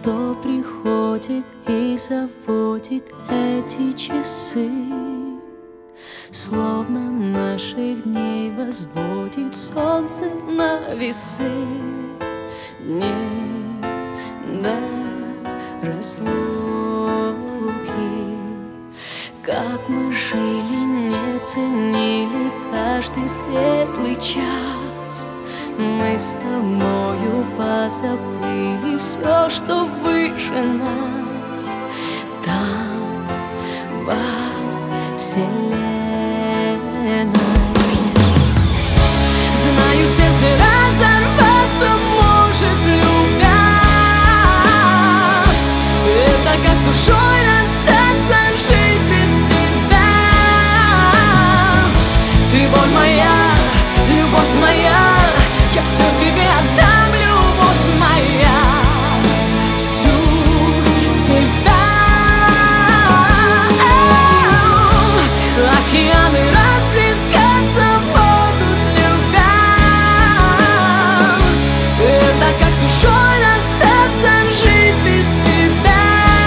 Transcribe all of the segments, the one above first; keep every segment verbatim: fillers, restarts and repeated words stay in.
Кто приходит и заводит эти часы, словно наших дней возводит солнце на весы. Дней до разлуки, как мы жили, не ценили каждый светлый час. Мы с тобою позабыли все, что выше нас. Там, во вселенной. Знаю, сердце разорваться может, любя. Это как с душой расстаться, жить без тебя. Ты боль моя, любовь моя, я все тебе отдам, любовь моя, всю себя. Океаны расплескаться будут, любя. Это как с душой расстаться, жить без тебя.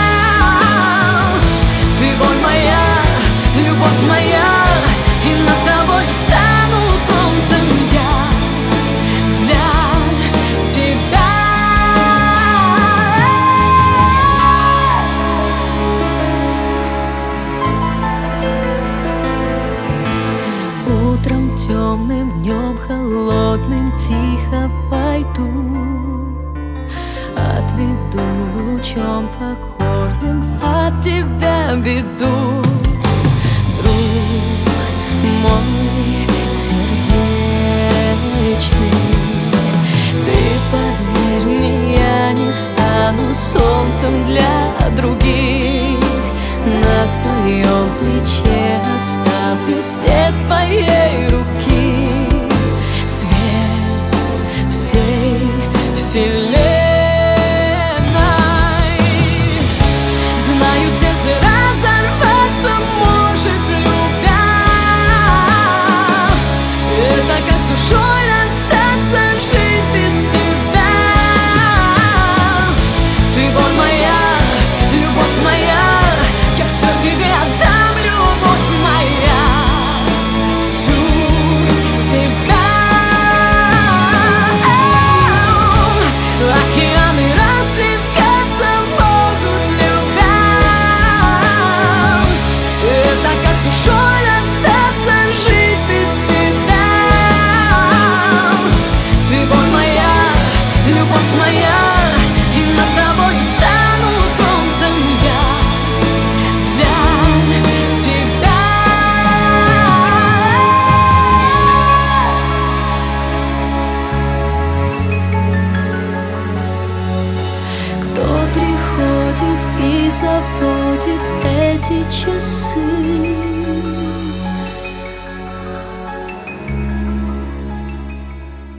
Ты боль моя, любовь моя, и над тобой стану солнцем я. Утром темным, днем холодным тихо войду, отведу лучом покорным от тебя беду. Друг мой сердечный, ты поверь мне, я не стану солнцем для других. На твоем плече оставлю след своей руки, свет всей вселенной. Знаю, сердце разорваться может, любя. Это как с душой расстаться, жить без тебя. Ты боль моя, любовь моя, я все тебе отдам, любовь моя, всю себя. Океаны расплескаться будут, любя. Это как с душой расстаться, жить без тебя. Ты боль моя, любовь моя, и над тобой стану солнцем я. Кто приходит и заводит эти часы,